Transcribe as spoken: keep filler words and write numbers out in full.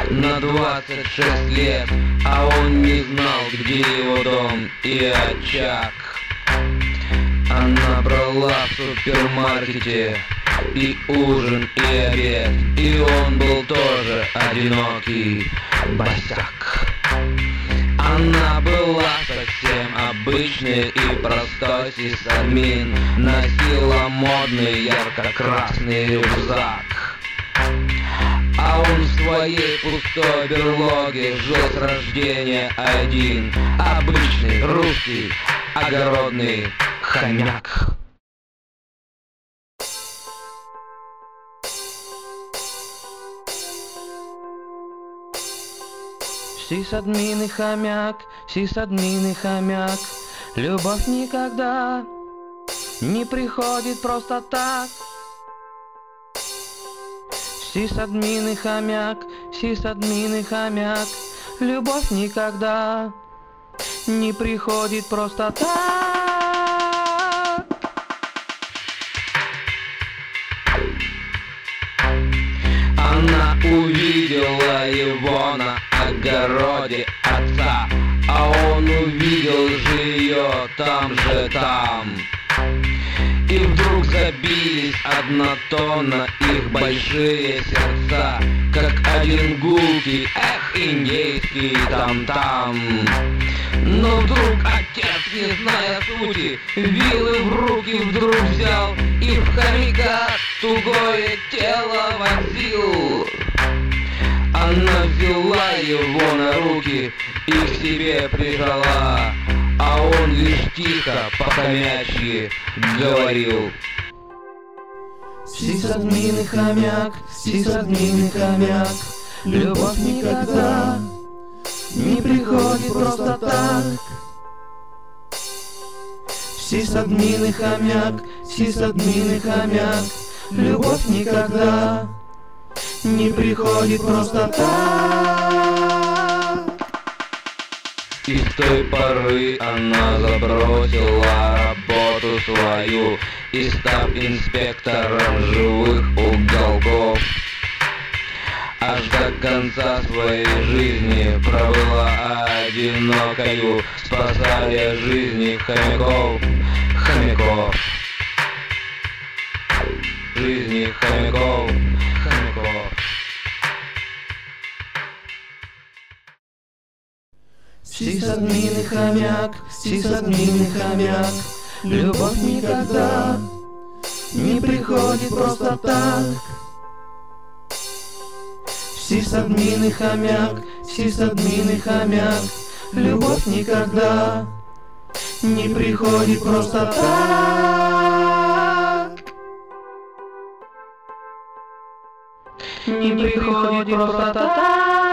на двадцать шесть лет, а он не знал, где его дом и очаг. Она брала в супермаркете и ужин, и обед, и он был тоже одинокий босяк. Она была совсем обычной и простой сисадмин, носила модный ярко-красный рюкзак. А он в своей пустой берлоге жил с рождения один, обычный русский огородный хомяк. Сисадмин и хомяк, сисадмин и хомяк, любовь никогда не приходит просто так. Сисадмин и хомяк, сисадмин и хомяк, любовь никогда не приходит просто так. Она увидела его на огороде отца, а он увидел же ее там же там. И вдруг забились однотонно их большие сердца, как один гулкий, эх, индейский там-там. Но вдруг отец, не зная сути, вилы в руки вдруг взял и в хомяка тугое тело вонзил. Она взяла его на руки и к себе прижала, а он лишь тихо по-хомячьи говорил: сисадмин и хомяк, сисадмин и хомяк, любовь никогда не приходит просто так. Сисадмин и хомяк, сисадмин и хомяк, любовь никогда не приходит просто так. И с той поры она забросила работу свою и, став инспектором живых уголков, аж до конца своей жизни пробыла одинокою, спасая жизни хомяков, хомяков, жизни хомяков, хомяков. Сисадмин и хомяк, сисадмин и хомяк, любовь никогда не приходит просто так. Сисадмин и хомяк, сисадмин и хомяк, любовь никогда не приходит просто так. Не приходит просто так.